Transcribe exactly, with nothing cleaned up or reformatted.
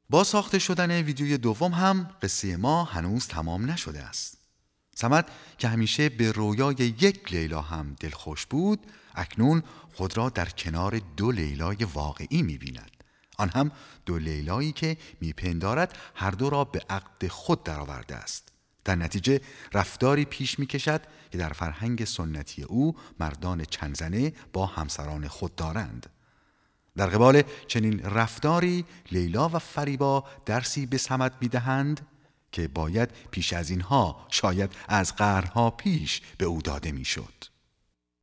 با ساخته شدن ویدیوی دوم هم قصه ما هنوز تمام نشده است. صمد که همیشه به رویای یک لیلا هم دلخوش بود، اکنون خود را در کنار دو لیلای واقعی می‌بیند. آن هم دو لیلایی که میپندارد هر دو را به عقد خود درآورده است. در نتیجه رفتاری پیش میکشد که در فرهنگ سنتی او مردان چند زنه با همسران خود دارند. در قبال چنین رفتاری لیلا و فریبا درسی به صمد میدهند که باید پیش از اینها شاید از قرنها پیش به او داده میشد.